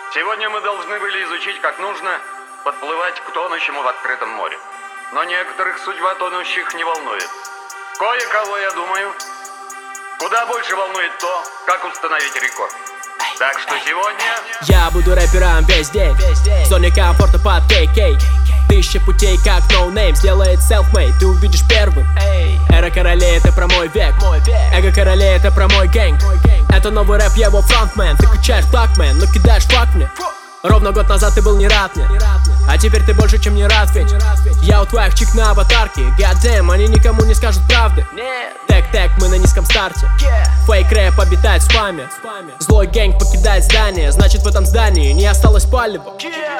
Сегодня мы должны были изучить, как нужно подплывать к тонущему в открытом море. Но некоторых судьба тонущих не волнует. Кое-кого, я думаю, куда больше волнует то, как установить рекорд. Так что сегодня я буду рэпером весь день, в зоне комфорта под KK. Тысяча путей, как No Name сделает self-made, ты увидишь первым. Эра королей, это про мой век. Эго королей, это про мой гэнг. Это новый рэп, я его фронтмен. Ты качаешь флагмен, но кидаешь флаг мне. Ровно год назад ты был не рад мне, а теперь ты больше, чем не рад, ведь я у твоих чик на аватарке. Goddamn, они никому не скажут правды. Тэк-тэк, мы на низком старте. Фейк-рэп обитает в спаме. Злой гэнг покидает здание, значит в этом здании не осталось палева.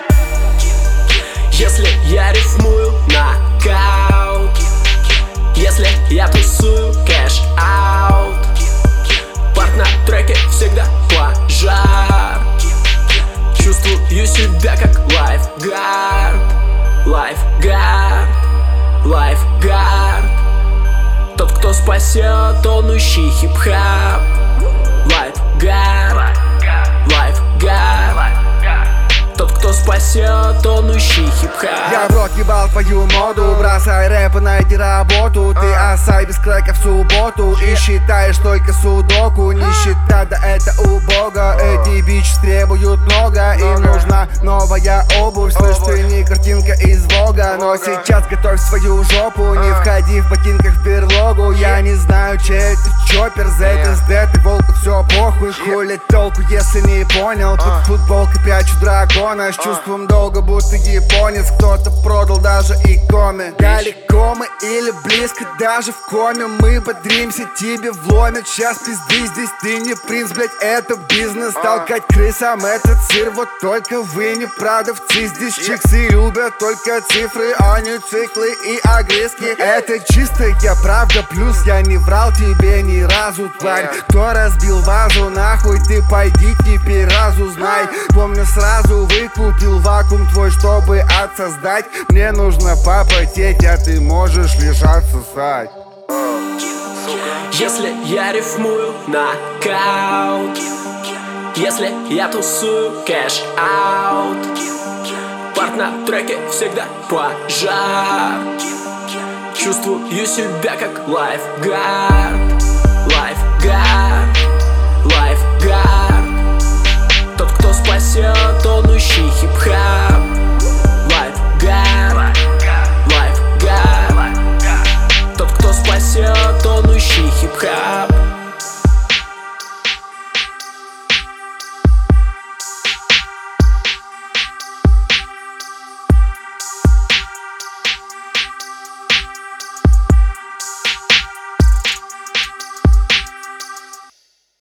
Если я рифмую нокаут, если я тусую кэш-аут, парт на треке всегда пожар. Чувствую себя как лайфгард, лайфгард, лайфгард. Тот, кто спасет тонущий хип-хап. Лайфгард, лайфгард. Тот, кто спасет тонущий хип-хап. Я в рот ебал твою моду, бросай рэп и найди работу. Ты осай без крека в субботу и считаешь только судоку. Нищета, да это убого. Эти бичи требуют много, им нужна новая обувь. Слышь, ты не картинка из Вога, но сейчас готовь свою жопу. Не входи в ботинках в берлогу. Я не знаю, чей ты чоппер, ZSD, ты волк, все похуй. Хули толку, если не понял. Под футболкой прячу дракона. С чувством долга, будто японец. Кто-то продал даже иконы. Далеко мы или близко, даже в коме. Мы бодримся, тебе вломят. Сейчас пизды, здесь ты не принц, блять, это бизнес. Толкать крысам этот сыр, вот только вы не продавцы. Здесь чиксы любят только цифры, а не циклы и огрызки. Это чистая правда, плюс я не врал тебе ни разу, тварь. Кто разбил вазу, нахуй ты пойди теперь разузнай. Помню сразу выкупил вакуум твой, чтобы отсоздать. Мне нужно попотеть, а ты можешь лишь отсосать. Если я рифмую нокаут, если я тусую кэш-аут, парт на треке всегда пожар. Чувствую себя как лайфгард, лайфгард, лайфгард.